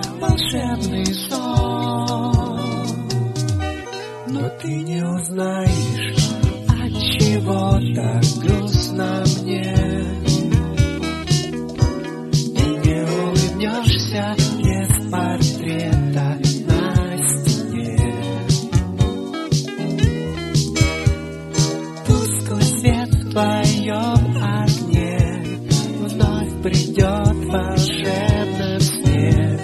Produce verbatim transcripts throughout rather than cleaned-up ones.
как волшебный сон. Но ты не узнаешь, отчего так грустно мне, и не улыбнешься без портрета на стене. Тусклый свет в твоем окне вновь придет в волшебном сне.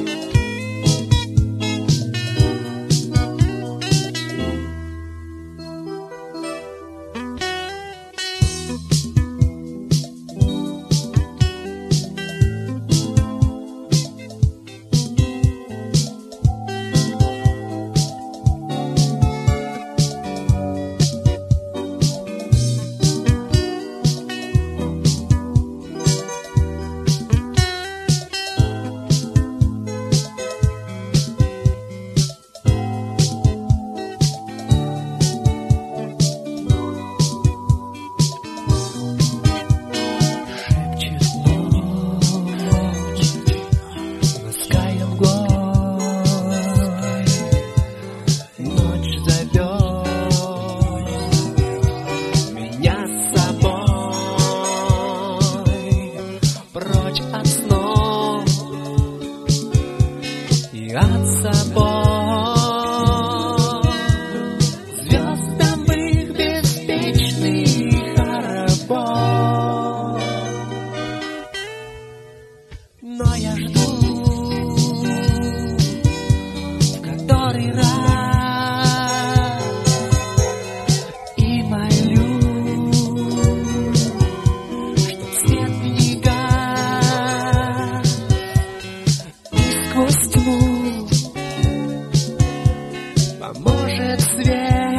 От собой звездам их беспечный хоровод. Но я жду в который раз и молю, чтоб свет не гас, и сквозь тьму поможет свет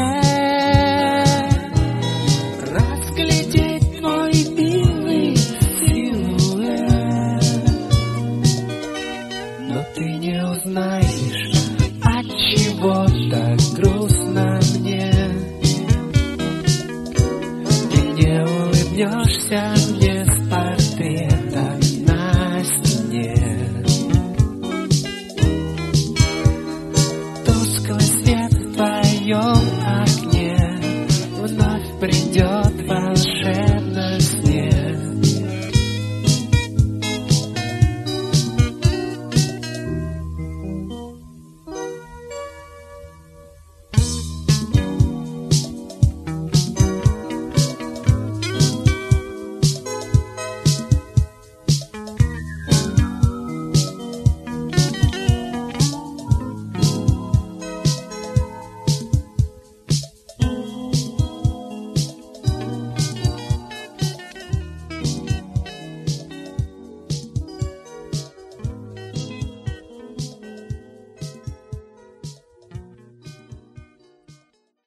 разглядеть твой милый силуэт. Но ты не узнаешь, отчего так